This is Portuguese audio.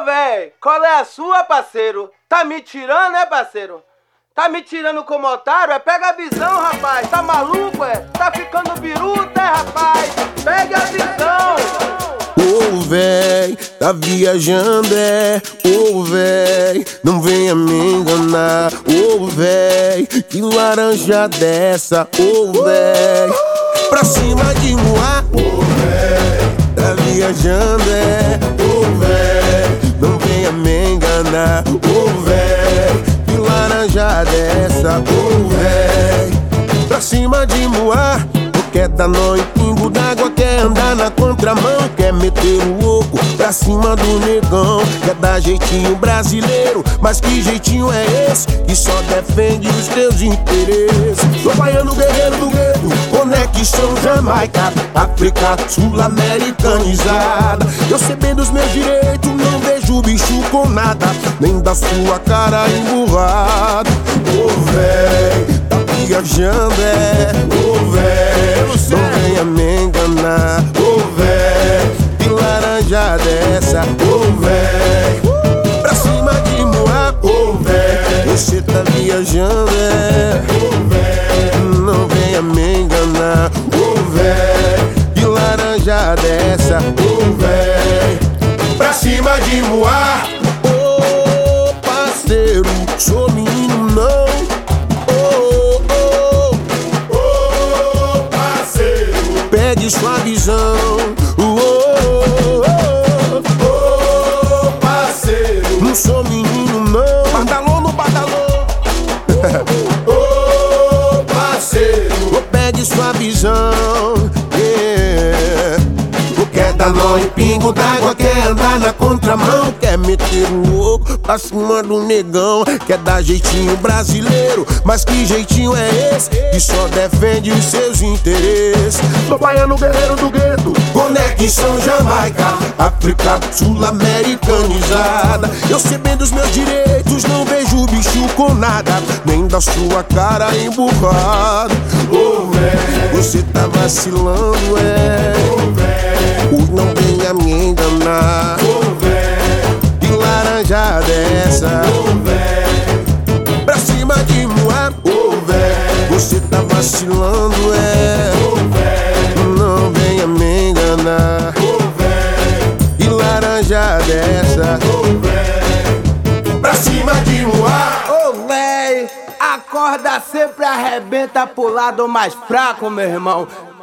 véi, qual é a sua, parceiro? Tá me tirando, né, parceiro? Tá me tirando como otário? Pega a visão, rapaz. Tá maluco, Tá ficando biruta, rapaz? Pega a visão. Ô, véi, tá viajando, Ô, véi, não venha me enganar. Ô, véi, que laranja dessa. Ô, véi, pra cima de Moá. Ô, véi, tá viajando, Ô, véi, não venha me enganar. Ô, véi, que laranja dessa. Ô, véi, pra cima de Moá. Quer dar nó em pingo d'água, quer andar na contramão, quer meter o louco pra cima do negão. Quer dar jeitinho brasileiro, mas que jeitinho é esse que só defende os teus interesses? Sou baiano, guerreiro do gueto, conexão Jamaica, África sul-americanizada. Eu sei bem dos meus direitos, não vejo bicho com nada, nem da sua cara emburrada. Ô, véi, tá viajando, Ô, véi, não venha me enganar. Ô, véi, que laranja dessa. Ô, véi, pra cima de Moá. Ô, véi, você tá viajando, Ô, véi, não venha me enganar. Ô, véi, que laranja dessa. Ô, véi, pra cima de Moá. Ô, parceiro, sou menino não. Pegue sua visão. Parceiro, não sou menino não. Badalou no badalou. Parceiro, pegue sua visão. Quer dar nó em pingo d'água, quer andar na contramão, quer meter o louco pra cima do negão. Quer dar jeitinho brasileiro, mas que jeitinho é esse que só defende os seus interesses? Sou baiano, guerreiro do gueto, conexão Jamaica, África sul-americanizada. Eu sei bem dos meus direitos, não vejo bicho com nada, nem da sua cara emburrada. Ô, véi, você tá vacilando, Ô, véi, não venha me enganar. Ô, véi, que laranja dessa. Ô, véi, pra cima de Moá. Ô, véi, você tá vacilando, Ô, véi, não venha me enganar. Ô, véi, que laranja dessa. Ô, véi, pra cima de Moá. Ô, véi, a corda sempre arrebenta pro lado mais fraco, meu irmão.